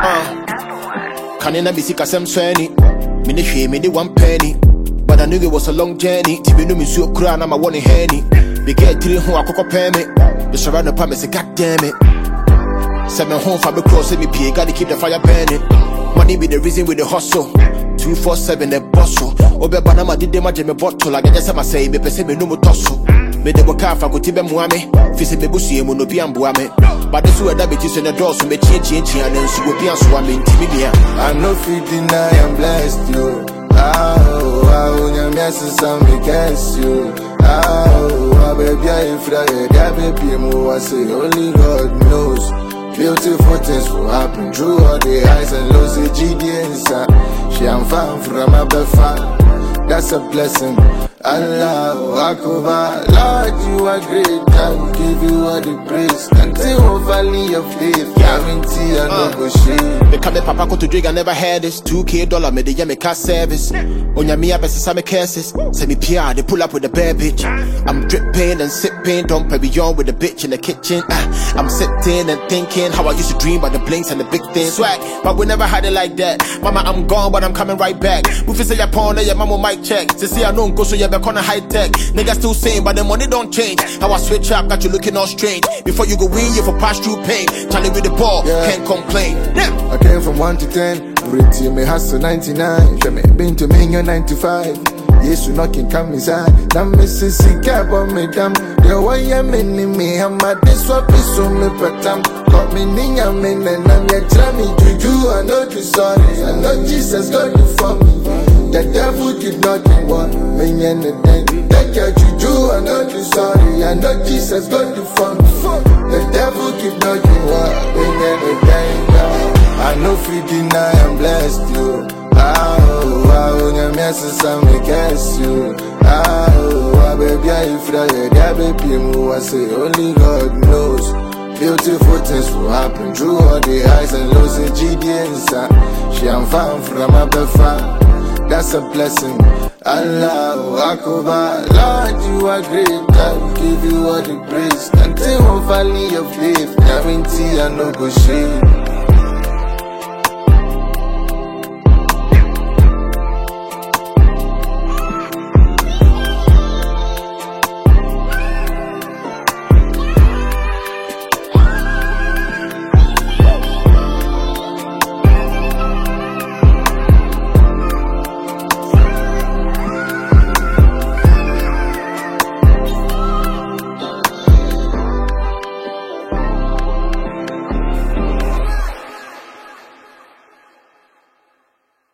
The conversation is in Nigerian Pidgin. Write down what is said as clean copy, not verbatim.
Can you be sick as I'm swanny? Me shame me the 1 penny. But I knew it was a long journey. Tibi no me so crown, I'm a one henny. We get 3 who I cock up me. The surround the palm, say, God damn it. 7 home for me cross, me pay, gotta keep the fire burning. Money be the reason with the hustle. 247 the bustle. Obe banama did the magic me bottle. Like I just say, me pese me no more tussle. Me de boka fa go tibe muame. Fisi me busi emu no bi amboame. But this way that bitches in the door, so me change and then so go be and so I'm intimidate. I no fit deny I'm blessed, you. Your message on me guess you. Baby, I fly, that baby, I say only God knows. Beautiful things will happen through all the highs and lows. The GD inside, she am fine from my fan. That's a blessing. Allah Akbar, Lord, you are great. I will give you all the praise until valley of faith. Guarantee I no go shame. Me come papa go to drink, I never had this. $2K me the me car service. Onya me abese some cases. Say me PR, they pull up with a bad bitch. I'm dripping and sipping, don't pay beyond with the bitch in the kitchen. I'm sitting and thinking how I used to dream about the blinks and the big things. Swag, but we never had it like that. Mama, I'm gone, but I'm coming right back. We say your pawn, your mama mic check. See, I don't go so you back on a high tech. Niggas still same, but the money don't change. How I switch up, got you looking all strange. Before you go win, you for pass through pain. Charlie with the ball, can't complain. I came from 1 to 10. Pretty me hustle 99. She me been to me in 95. Yes, you knocking come inside. Damn me sissy cap on me damn. The way I'm in me, I'm at this swap is so me patam. Got me niya me and I'm ya trammy to you. I know you sorry. I know Jesus got you for me. The devil did not want me and the day. Take your juju, I know you sorry. I know Jesus got you for me. The devil did not want me and the day. I know fit deny I'm blessed you. Your message on me guess you. Baby, I fly, that baby, I say only God knows. Beautiful things will happen through all the highs and lows. The GD inside, she am fine from my fan. That's a blessing. Allah Akbar, Lord, you are great. I will give you all the praise until valley of faith. Guarantee I no go shame.